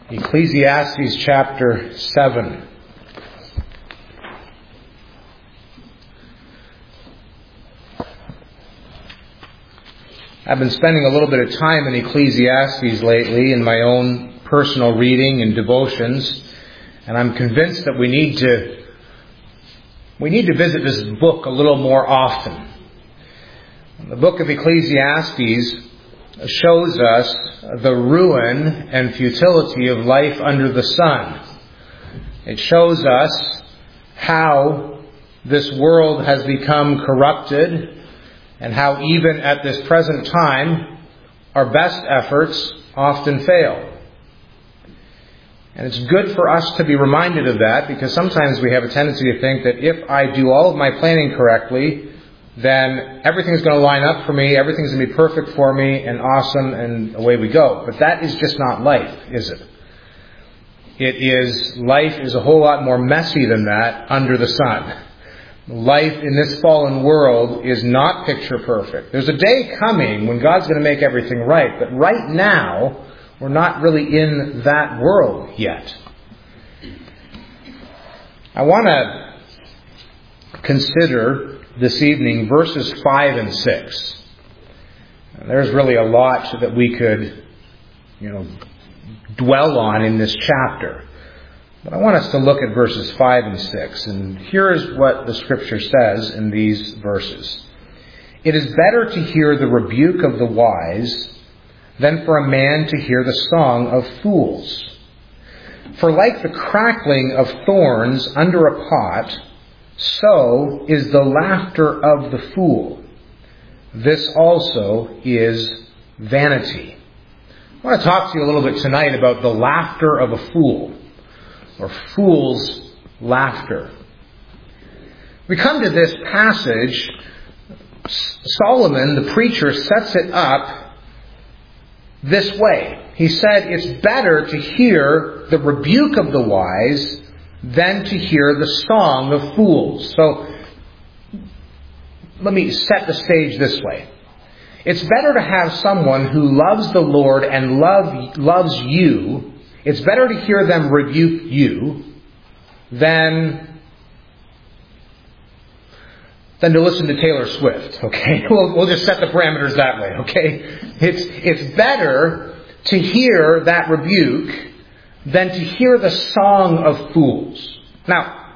Ecclesiastes chapter 7. I've been spending a little bit of time in Ecclesiastes lately in my own personal reading and devotions, and I'm convinced that we need to visit this book a little more often. The book of Ecclesiastes shows us the ruin and futility of life under the sun. It shows us how this world has become corrupted and how even at this present time our best efforts often fail. And it's good for us to be reminded of that, because sometimes we have a tendency to think that if I do all of my planning correctly, then everything's going to line up for me, everything's going to be perfect for me and awesome, and away we go. But that is just not life, is it? Life is a whole lot more messy than that under the sun. Life in this fallen world is not picture perfect. There's a day coming when God's going to make everything right, but right now, we're not really in that world yet. I want to consider this evening verses 5 and 6. There's really a lot that we could, dwell on in this chapter. But I want us to look at verses 5 and 6. And here's what the Scripture says in these verses. It is better to hear the rebuke of the wise than for a man to hear the song of fools. For like the crackling of thorns under a pot, so is the laughter of the fool. This also is vanity. I want to talk to you a little bit tonight about the laughter of a fool, or fool's laughter. We come to this passage. Solomon, the preacher, sets it up this way. He said it's better to hear the rebuke of the wise than to hear the song of fools. So, let me set the stage this way. It's better to have someone who loves the Lord and loves you. It's better to hear them rebuke you than to listen to Taylor Swift. Okay, we'll just set the parameters that way. Okay, it's better to hear that rebuke than to hear the song of fools. Now,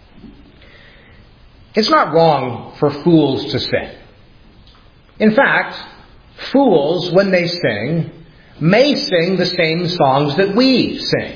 it's not wrong for fools to sing. In fact, fools, when they sing, may sing the same songs that we sing.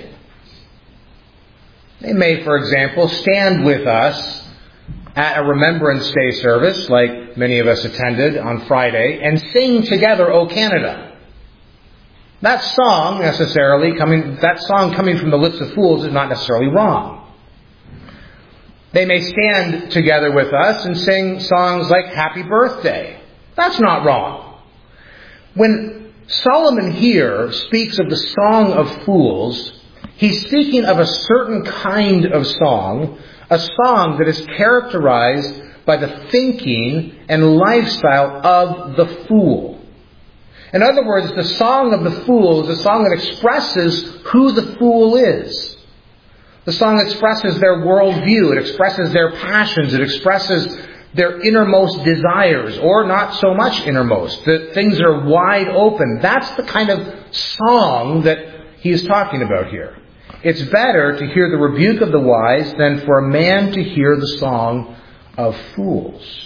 They may, for example, stand with us at a Remembrance Day service, like many of us attended on Friday, and sing together, O Canada. That song coming from the lips of fools is not necessarily wrong. They may stand together with us and sing songs like Happy Birthday. That's not wrong. When Solomon here speaks of the song of fools, he's speaking of a certain kind of song, a song that is characterized by the thinking and lifestyle of the fool. In other words, the song of the fool is a song that expresses who the fool is. The song expresses their worldview. It expresses their passions. It expresses their innermost desires, or not so much innermost. That things are wide open. That's the kind of song that he is talking about here. It's better to hear the rebuke of the wise than for a man to hear the song of fools.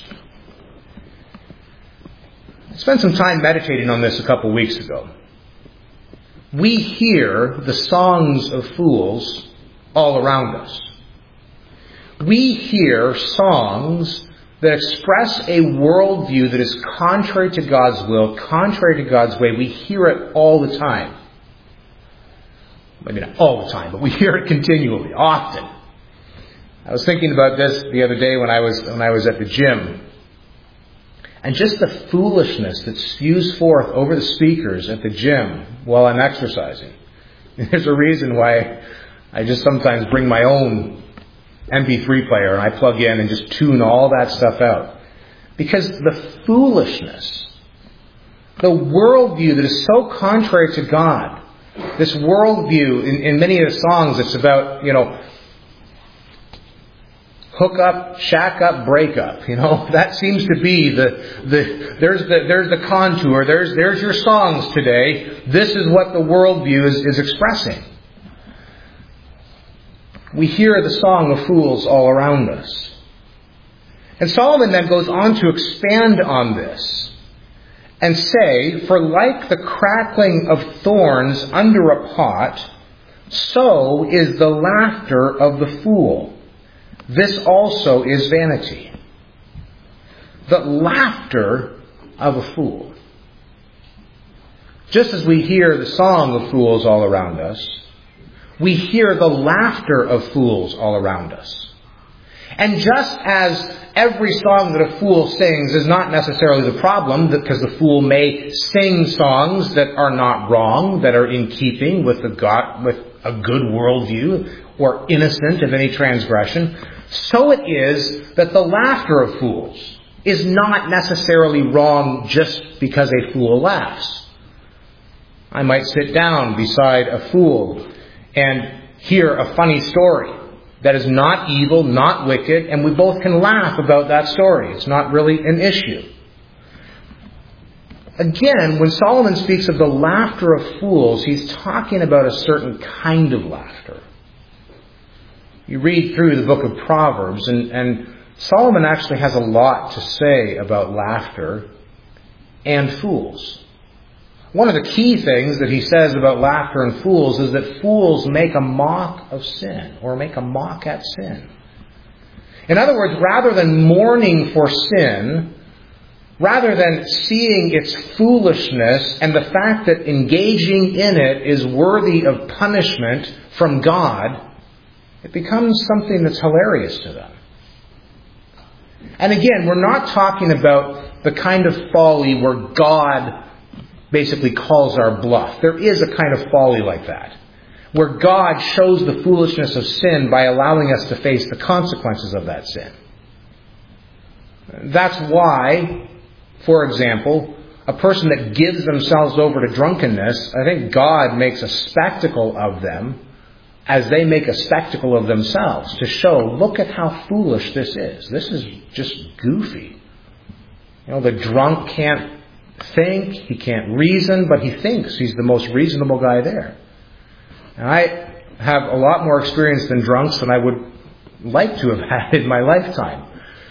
I spent some time meditating on this a couple weeks ago. We hear the songs of fools all around us. We hear songs that express a worldview that is contrary to God's will, contrary to God's way. We hear it all the time. Maybe not all the time, but we hear it continually, often. I was thinking about this the other day when I was at the gym. And just the foolishness that spews forth over the speakers at the gym while I'm exercising. There's a reason why I just sometimes bring my own MP3 player and I plug in and just tune all that stuff out. Because the foolishness, the worldview that is so contrary to God, This worldview, in many of the songs, it's about, hook up, shack up, break up. That seems to be there's the contour. There's your songs today. This is what the worldview is expressing. We hear the song of fools all around us. And Solomon then goes on to expand on this and say, for like the crackling of thorns under a pot, so is the laughter of the fool. This also is vanity. The laughter of a fool. Just as we hear the song of fools all around us, we hear the laughter of fools all around us. And just as every song that a fool sings is not necessarily the problem, because the fool may sing songs that are not wrong, that are in keeping with a good worldview, or innocent of any transgression, so it is that the laughter of fools is not necessarily wrong just because a fool laughs. I might sit down beside a fool and hear a funny story that is not evil, not wicked, and we both can laugh about that story. It's not really an issue. Again, when Solomon speaks of the laughter of fools, he's talking about a certain kind of laughter. You read through the book of Proverbs, and Solomon actually has a lot to say about laughter and fools. One of the key things that he says about laughter and fools is that fools make a mock of sin, or make a mock at sin. In other words, rather than mourning for sin, rather than seeing its foolishness and the fact that engaging in it is worthy of punishment from God, it becomes something that's hilarious to them. And again, we're not talking about the kind of folly where God basically calls our bluff. There is a kind of folly like that, where God shows the foolishness of sin by allowing us to face the consequences of that sin. That's why, for example, a person that gives themselves over to drunkenness, I think God makes a spectacle of them as they make a spectacle of themselves to show, look at how foolish this is. This is just goofy. The drunk can't think, he can't reason, but he thinks he's the most reasonable guy there. And I have a lot more experience than drunks than I would like to have had in my lifetime.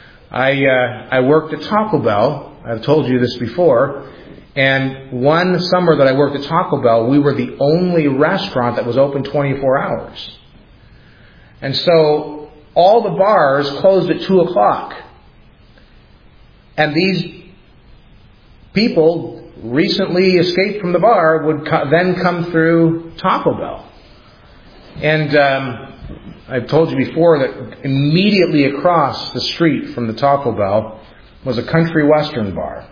I worked at Taco Bell. I've told you this before. And one summer that I worked at Taco Bell, we were the only restaurant that was open 24 hours. And so all the bars closed at 2 o'clock. And these people recently escaped from the bar would then come through Taco Bell. And I've told you before that immediately across the street from the Taco Bell was a country western bar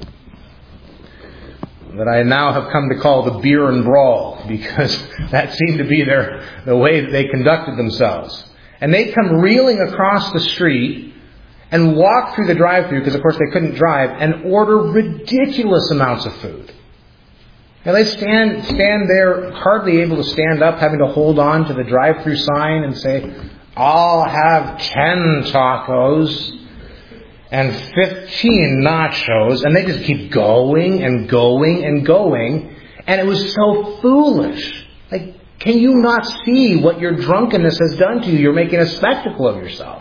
that I now have come to call the Beer and Brawl, because that seemed to be the way that they conducted themselves. And they'd come reeling across the street and walk through the drive-thru, because of course they couldn't drive, and order ridiculous amounts of food. And they stand there, hardly able to stand up, having to hold on to the drive-thru sign and say, I'll have 10 tacos and 15 nachos. And they just keep going and going and going. And it was so foolish. Like, can you not see what your drunkenness has done to you? You're making a spectacle of yourself.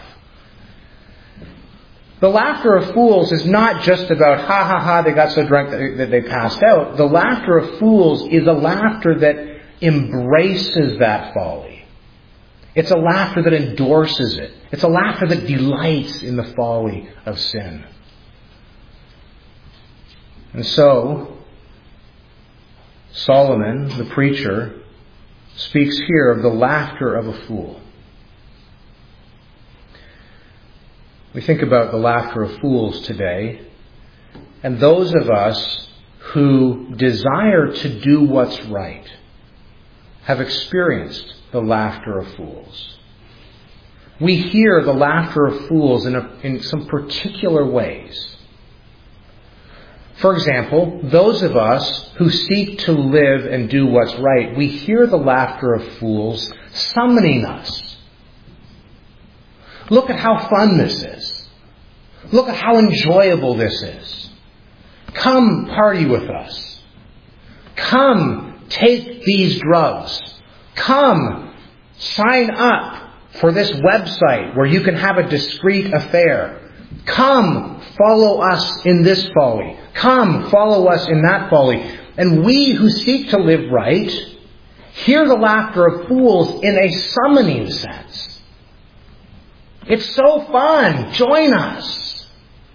The laughter of fools is not just about, ha ha ha, they got so drunk that they passed out. The laughter of fools is a laughter that embraces that folly. It's a laughter that endorses it. It's a laughter that delights in the folly of sin. And so, Solomon, the preacher, speaks here of the laughter of a fool. We think about the laughter of fools today, and those of us who desire to do what's right have experienced the laughter of fools. We hear the laughter of fools in some particular ways. For example, those of us who seek to live and do what's right, we hear the laughter of fools summoning us. Look at how fun this is. Look at how enjoyable this is. Come party with us. Come take these drugs. Come sign up for this website where you can have a discreet affair. Come follow us in this folly. Come follow us in that folly. And we who seek to live right hear the laughter of fools in a summoning sense. It's so fun. Join us.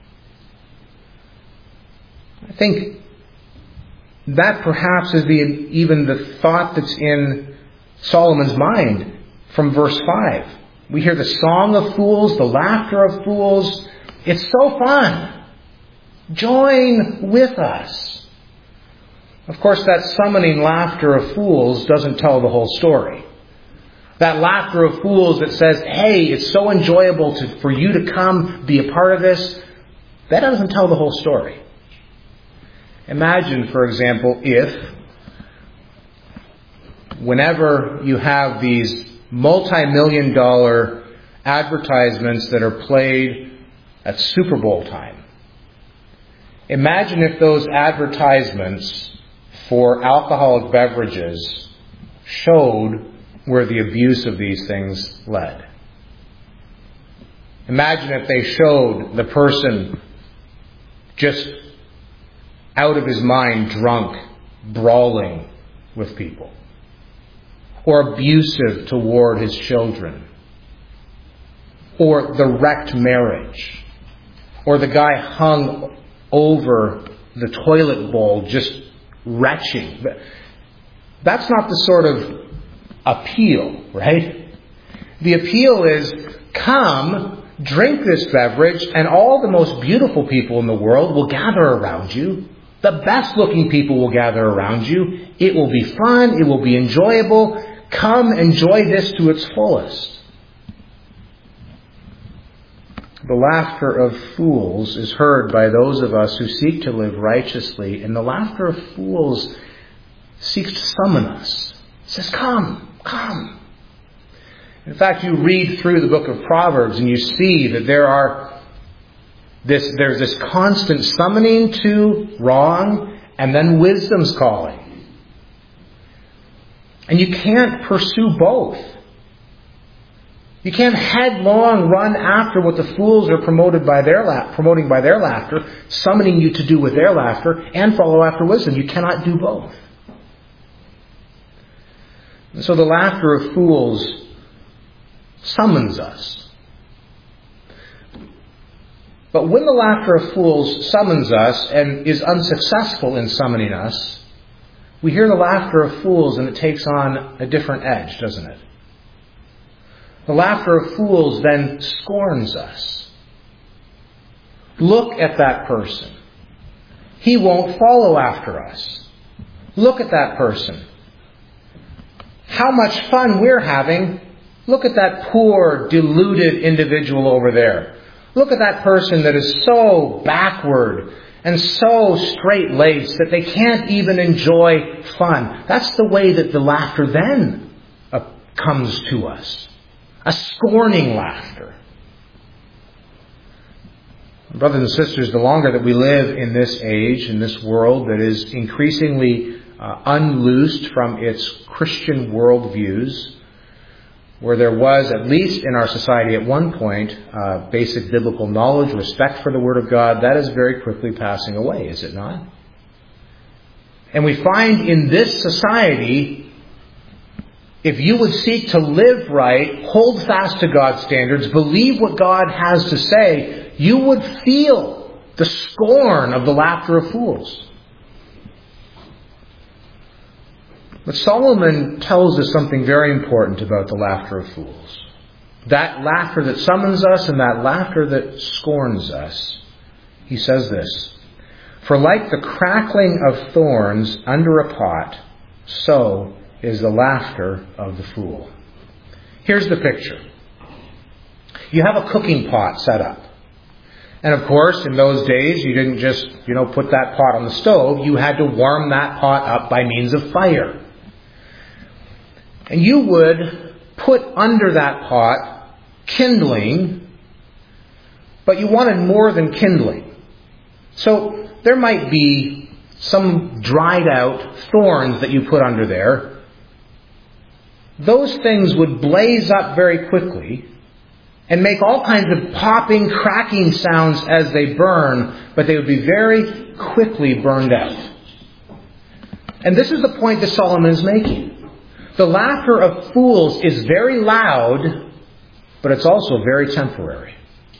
I think that perhaps is even the thought that's in Solomon's mind from verse 5. We hear the song of fools, the laughter of fools. It's so fun. Join with us. Of course, that summoning laughter of fools doesn't tell the whole story. That laughter of fools that says, hey, it's so enjoyable for you to come be a part of this, that doesn't tell the whole story. Imagine, for example, if whenever you have these multi-million-dollar advertisements that are played at Super Bowl time. Imagine if those advertisements for alcoholic beverages showed where the abuse of these things led. Imagine if they showed the person just out of his mind, drunk, brawling with people, or abusive toward his children, or the wrecked marriage, or the guy hung over the toilet bowl just retching. That's not the sort of appeal, right? The appeal is, come, drink this beverage, and all the most beautiful people in the world will gather around you. The best looking people will gather around you. It will be fun. It will be enjoyable. Come enjoy this to its fullest. The laughter of fools is heard by those of us who seek to live righteously, and the laughter of fools seeks to summon us. It says, come, come. In fact, you read through the book of Proverbs and you see that there's this constant summoning to wrong and then wisdom's calling. And you can't pursue both. You can't headlong run after what the fools are promoting by their laughter, summoning you to do with their laughter, and follow after wisdom. You cannot do both. And so the laughter of fools summons us. But when the laughter of fools summons us and is unsuccessful in summoning us, we hear the laughter of fools and it takes on a different edge, doesn't it? The laughter of fools then scorns us. Look at that person. He won't follow after us. Look at that person. How much fun we're having. Look at that poor, deluded individual over there. Look at that person that is so backward and so straight-laced that they can't even enjoy fun. That's the way that the laughter then comes to us. A scorning laughter. Brothers and sisters, the longer that we live in this age, in this world that is increasingly unloosed from its Christian worldviews, where there was, at least in our society at one point, basic biblical knowledge, respect for the Word of God, that is very quickly passing away, is it not? And we find in this society, if you would seek to live right, hold fast to God's standards, believe what God has to say, you would feel the scorn of the laughter of fools. But Solomon tells us something very important about the laughter of fools. That laughter that summons us and that laughter that scorns us. He says this, "For like the crackling of thorns under a pot, so is the laughter of the fool." Here's the picture. You have a cooking pot set up. And of course, in those days, you didn't just, put that pot on the stove. You had to warm that pot up by means of fire. And you would put under that pot kindling, but you wanted more than kindling. So there might be some dried out thorns that you put under there. Those things would blaze up very quickly and make all kinds of popping, cracking sounds as they burn, but they would be very quickly burned out. And this is the point that Solomon is making. The laughter of fools is very loud, but it's also very temporary.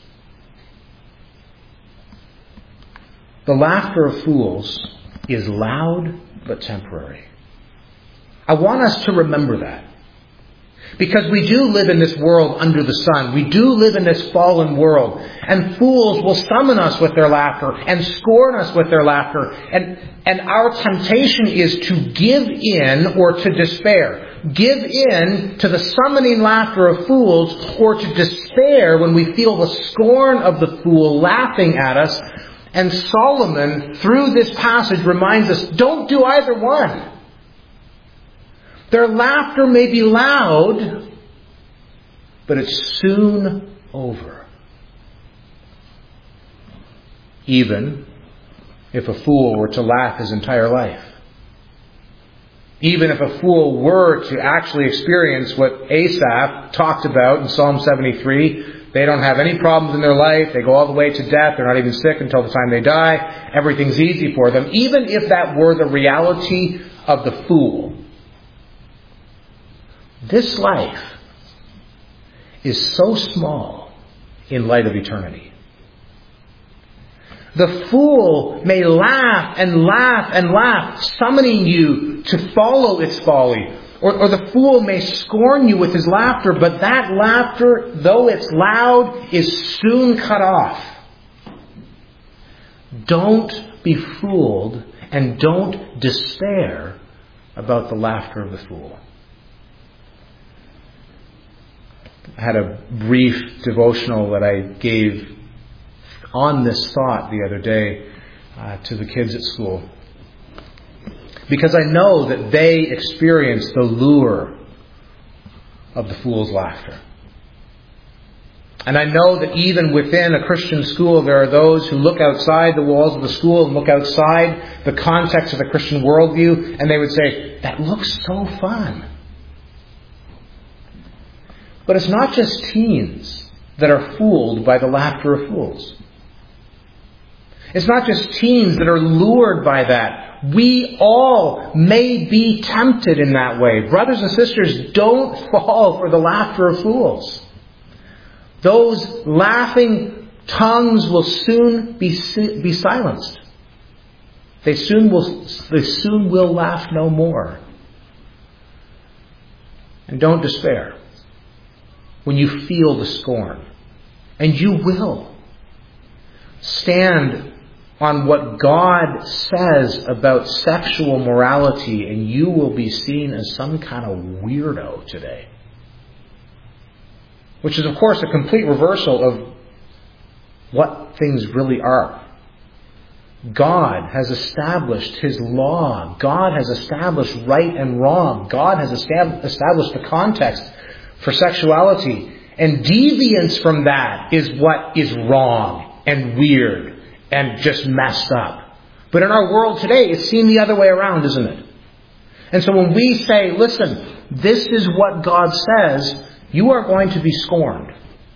The laughter of fools is loud but temporary. I want us to remember that. Because we do live in this world under the sun. We do live in this fallen world. And fools will summon us with their laughter and scorn us with their laughter. And our temptation is to give in or to despair. Give in to the summoning laughter of fools, or to despair when we feel the scorn of the fool laughing at us. And Solomon, through this passage, reminds us, don't do either one. Their laughter may be loud, but it's soon over. Even if a fool were to laugh his entire life. Even if a fool were to actually experience what Asaph talked about in Psalm 73, they don't have any problems in their life, they go all the way to death, they're not even sick until the time they die, everything's easy for them. Even if that were the reality of the fool, this life is so small in light of eternity. The fool may laugh and laugh and laugh, summoning you to follow its folly. Or the fool may scorn you with his laughter, but that laughter, though it's loud, is soon cut off. Don't be fooled, and don't despair about the laughter of the fool. I had a brief devotional that I gave on this thought the other day to the kids at school. Because I know that they experience the lure of the fool's laughter. And I know that even within a Christian school, there are those who look outside the walls of the school and look outside the context of the Christian worldview, and they would say, that looks so fun. But it's not just teens that are fooled by the laughter of fools. It's not just teens that are lured by that. We all may be tempted in that way. Brothers and sisters, don't fall for the laughter of fools. Those laughing tongues will soon be silenced. They soon will laugh no more. And don't despair when you feel the scorn. And you will. Stand on what God says about sexual morality, and you will be seen as some kind of weirdo today. Which is, of course, a complete reversal of what things really are. God has established His law. God has established right and wrong. God has established the context for sexuality. And deviance from that is what is wrong and weird and just messed up. But in our world today, it's seen the other way around, isn't it? And so when we say, listen, this is what God says, you are going to be scorned.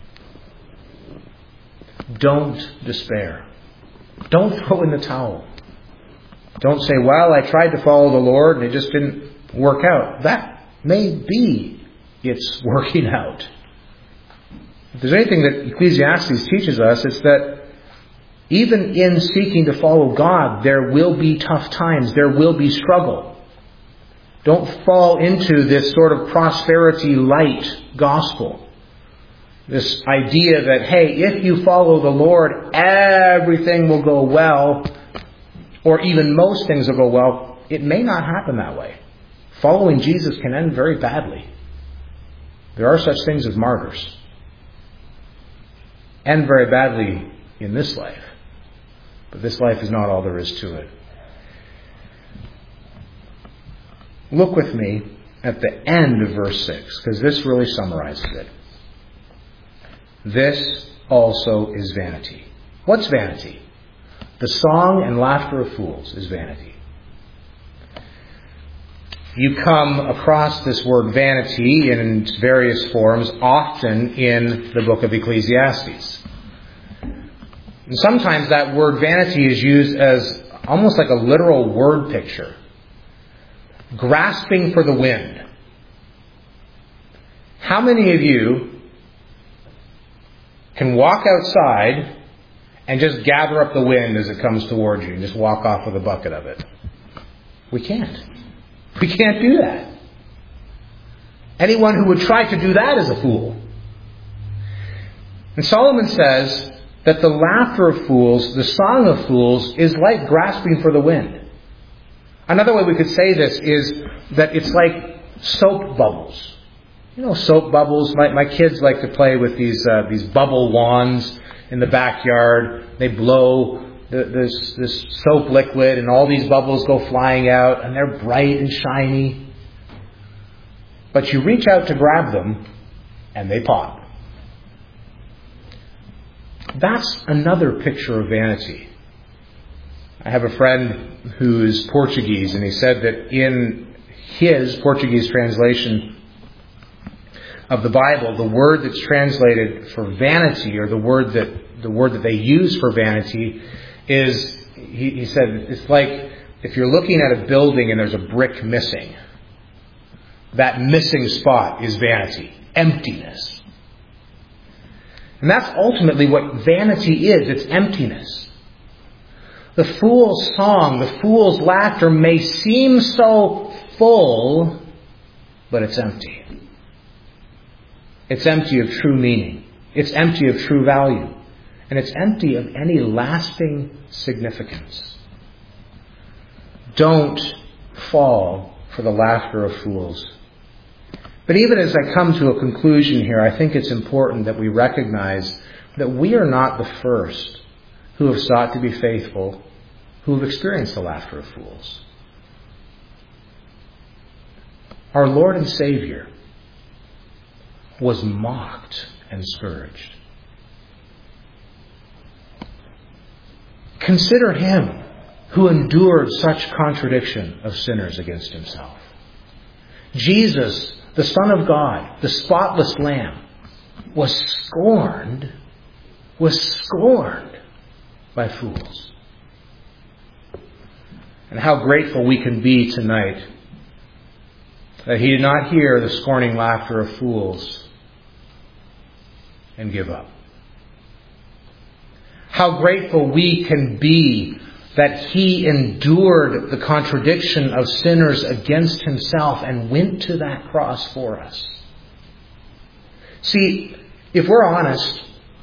Don't despair. Don't throw in the towel. Don't say, well, I tried to follow the Lord and it just didn't work out. That may be it's working out. If there's anything that Ecclesiastes teaches us, it's that even in seeking to follow God, there will be tough times. There will be struggle. Don't fall into this sort of prosperity light gospel. This idea that, hey, if you follow the Lord, everything will go well, or even most things will go well. It may not happen that way. Following Jesus can end very badly. There are such things as martyrs. End very badly in this life. But this life is not all there is to it. Look with me at the end of verse 6, because this really summarizes it. This also is vanity. What's vanity? The song and laughter of fools is vanity. You come across this word vanity in its various forms, often in the book of Ecclesiastes. And sometimes that word vanity is used as almost like a literal word picture. Grasping for the wind. How many of you can walk outside and just gather up the wind as it comes towards you and just walk off with a bucket of it? We can't. We can't do that. Anyone who would try to do that is a fool. And Solomon says that the laughter of fools, the song of fools, is like grasping for the wind. Another way we could say this is that it's like soap bubbles. You know, soap bubbles. My kids like to play with these bubble wands in the backyard. They blow this soap liquid and all these bubbles go flying out and they're bright and shiny. But you reach out to grab them and they pop. That's another picture of vanity. I have a friend who is Portuguese, and he said that in his Portuguese translation of the Bible, the word that's translated for vanity, or the word that they use for vanity, is, he said, it's like if you're looking at a building and there's a brick missing. That missing spot is vanity, emptiness. And that's ultimately what vanity is. It's emptiness. The fool's song, the fool's laughter may seem so full, but it's empty. It's empty of true meaning. It's empty of true value. And it's empty of any lasting significance. Don't fall for the laughter of fools. But even as I come to a conclusion here, I think it's important that we recognize that we are not the first who have sought to be faithful, who have experienced the laughter of fools. Our Lord and Savior was mocked and scourged. Consider Him who endured such contradiction of sinners against Himself. Jesus, the Son of God, the spotless Lamb, was scorned by fools. And how grateful we can be tonight that He did not hear the scorning laughter of fools and give up. How grateful we can be that He endured the contradiction of sinners against Himself and went to that cross for us. See, if we're honest,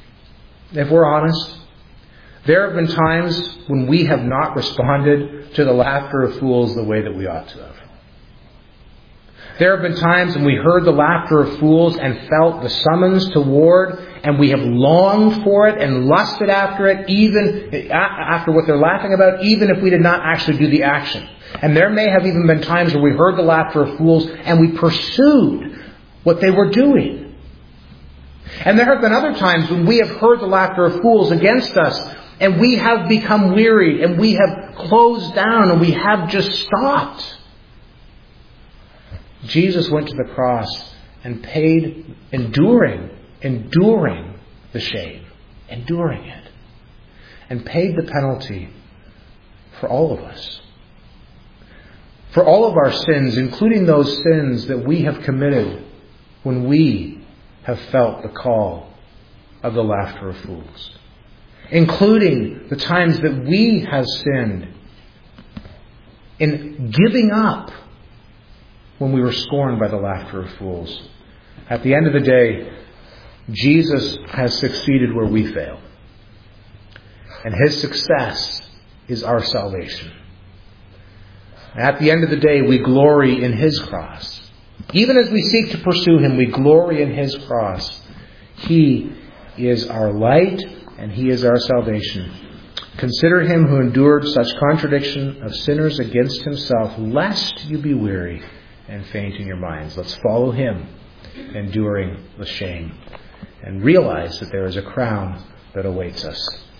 there have been times when we have not responded to the laughter of fools the way that we ought to have. There have been times when we heard the laughter of fools and felt the summons toward, and we have longed for it and lusted after it, even after what they're laughing about, even if we did not actually do the action. And there may have even been times where we heard the laughter of fools and we pursued what they were doing. And there have been other times when we have heard the laughter of fools against us, and we have become weary, and we have closed down, and we have just stopped. Jesus went to the cross and paid, enduring the shame, enduring it, and paid the penalty for all of us. For all of our sins, including those sins that we have committed when we have felt the call of the laughter of fools. Including the times that we have sinned in giving up when we were scorned by the laughter of fools. At the end of the day, Jesus has succeeded where we fail. And His success is our salvation. At the end of the day, we glory in His cross. Even as we seek to pursue Him, we glory in His cross. He is our light and He is our salvation. Consider Him who endured such contradiction of sinners against Himself, lest you be weary and faint in your minds. Let's follow Him, enduring the shame, and realize that there is a crown that awaits us.